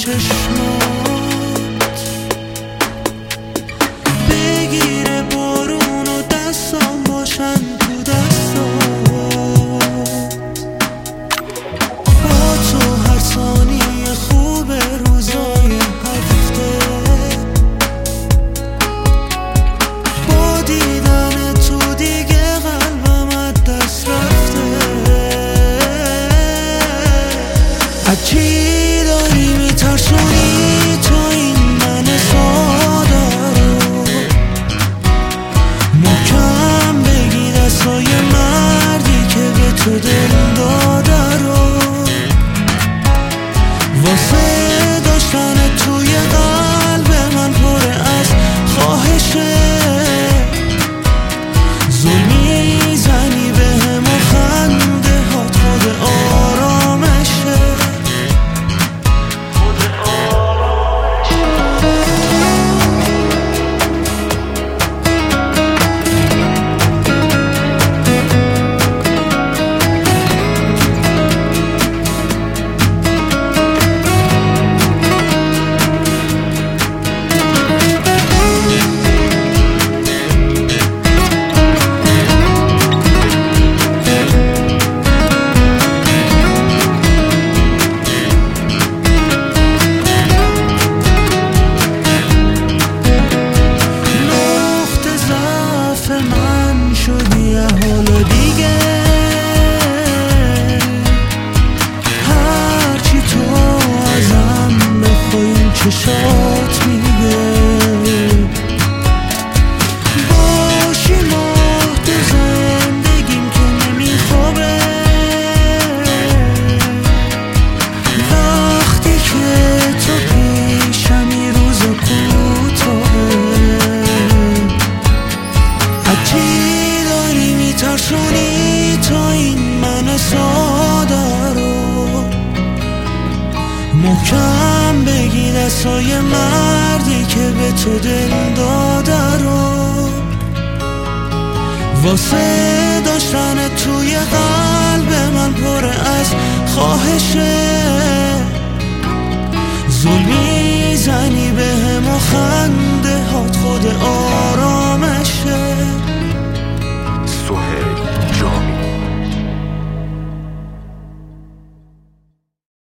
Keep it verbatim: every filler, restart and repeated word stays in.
چشمات بگیره بارون و دستام باشن تو دستات با تو هر ثانیه خوبه روزای هفته با دیدن تو دیگه قلبم از دست رفته از چی داری میترسونی تو این من ساده رو محکم بگی دستای مردی که به تو دل داده رو واسه داشتن توی قلب من پر از خواهشه ظلمی زنی به هم و خنده هات خود آرامشه من شدی یه حال دیگه هرچی تو ازم بخوای چشات میگه باشی ماه تو زندگیم که نمیخوابه وقتی که تو پیشمی روزا کوتاهه چی داری میترسونی تو این من ساده رو محکم بگی دستای مردی که به تو دل داده رو واسه داشتن توی قلب من پر از خواهشه ظلمی زنی به هم و خنده هات خود آرامشه سهیل